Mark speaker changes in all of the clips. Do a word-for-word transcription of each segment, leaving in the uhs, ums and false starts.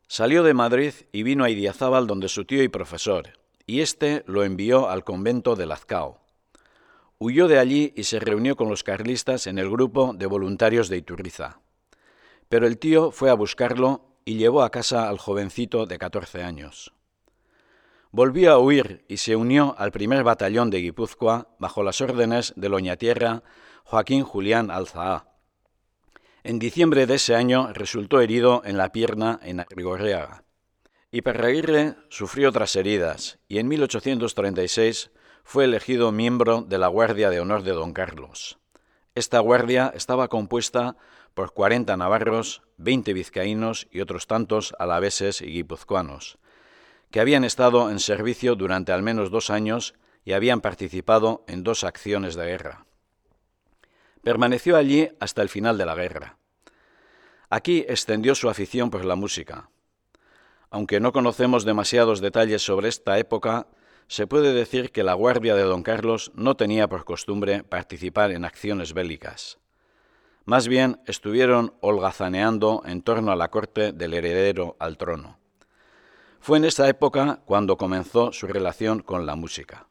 Speaker 1: Salió de Madrid y vino a Idiazábal donde su tío y profesor, y éste lo envió al convento de Lazcao. Huyó de allí y se reunió con los carlistas en el grupo de voluntarios de Iturriza. Pero el tío fue a buscarlo y llevó a casa al jovencito de catorce años. Volvió a huir y se unió al primer batallón de Guipúzcoa bajo las órdenes del oñatierra Joaquín Julián Alzaa. En diciembre de ese año resultó herido en la pierna en Arrigorriaga. Iparraguirre sufrió otras heridas y en mil ochocientos treinta y seis fue elegido miembro de la Guardia de Honor de Don Carlos. Esta guardia estaba compuesta por cuarenta navarros, veinte vizcaínos y otros tantos alaveses y guipuzcoanos, que habían estado en servicio durante al menos dos años y habían participado en dos acciones de guerra. Permaneció allí hasta el final de la guerra. Aquí extendió su afición por la música. Aunque no conocemos demasiados detalles sobre esta época, se puede decir que la Guardia de Don Carlos no tenía por costumbre participar en acciones bélicas. Más bien estuvieron holgazaneando en torno a la corte del heredero al trono. Fue en esta época cuando comenzó su relación con la música.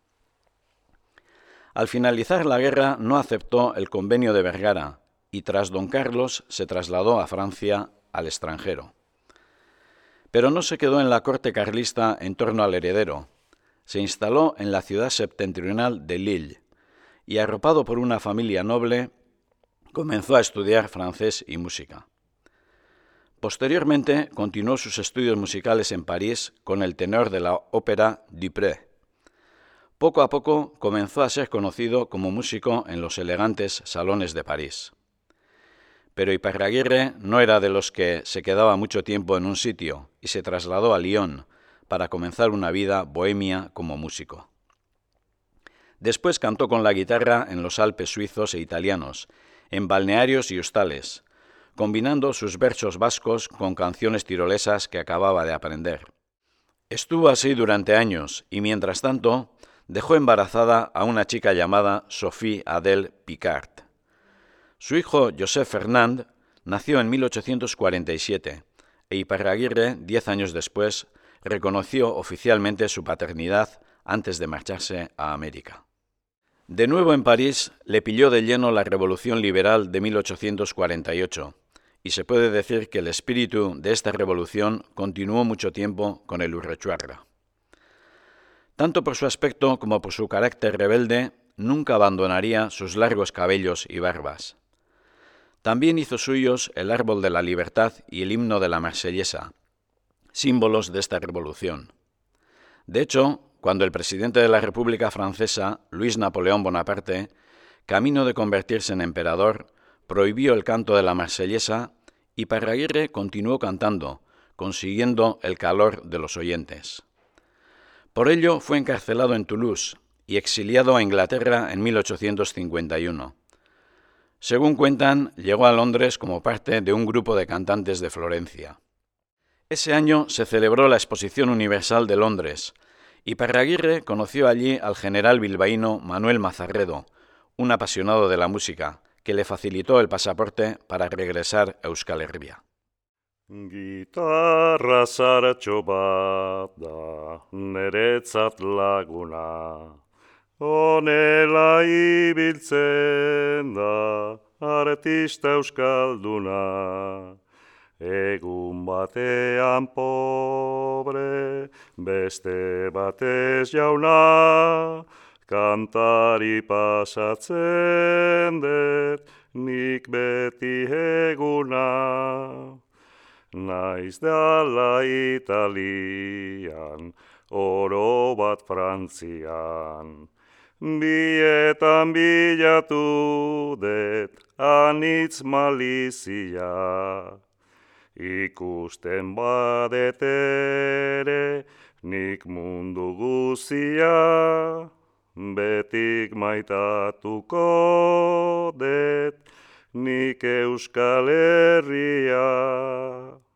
Speaker 1: Al finalizar la guerra no aceptó el convenio de Vergara y tras Don Carlos se trasladó a Francia, al extranjero. Pero no se quedó en la corte carlista en torno al heredero. Se instaló en la ciudad septentrional de Lille y, arropado por una familia noble, comenzó a estudiar francés y música. Posteriormente continuó sus estudios musicales en París con el tenor de la ópera Dupré. Poco a poco comenzó a ser conocido como músico en los elegantes salones de París. Pero Iparraguirre no era de los que se quedaba mucho tiempo en un sitio y se trasladó a Lyon para comenzar una vida bohemia como músico. Después cantó con la guitarra en los Alpes suizos e italianos, en balnearios y hostales, combinando sus versos vascos con canciones tirolesas que acababa de aprender. Estuvo así durante años y, mientras tanto, dejó embarazada a una chica llamada Sophie Adèle Picard. Su hijo Joseph Fernand nació en mil ochocientos cuarenta y siete e Iparraguirre, diez años después, reconoció oficialmente su paternidad antes de marcharse a América. De nuevo en París le pilló de lleno la Revolución Liberal de mil ochocientos cuarenta y ocho y se puede decir que el espíritu de esta revolución continuó mucho tiempo con el Urrechuarra. Tanto por su aspecto como por su carácter rebelde, nunca abandonaría sus largos cabellos y barbas. También hizo suyos el árbol de la libertad y el himno de la Marsellesa, símbolos de esta revolución. De hecho, cuando el presidente de la República Francesa, Luis Napoleón Bonaparte, camino de convertirse en emperador, prohibió el canto de la Marsellesa, Iparraguirre continuó cantando, consiguiendo el calor de los oyentes. Por ello fue encarcelado en Toulouse y exiliado a Inglaterra en mil ochocientos cincuenta y uno. Según cuentan, llegó a Londres como parte de un grupo de cantantes de Florencia. Ese año se celebró la Exposición Universal de Londres, y Iparraguirre conoció allí al general bilbaíno Manuel Mazarredo, un apasionado de la música, que le facilitó el pasaporte para regresar a Euskal Herria.
Speaker 2: Gitarra zaratxo bat da, neretzat laguna, honela ibiltzen da, artista euskalduna. Egun batean pobre, beste batez jauna, kantari pasatzen dut, nik beti eguna. Naiz dala Italian, oro bat Frantzian, bietan bilatu dut, anitz malizia. Ikusten badet ere, nik mundu guzia, betik maitatuko dut, nik Euskal Herria.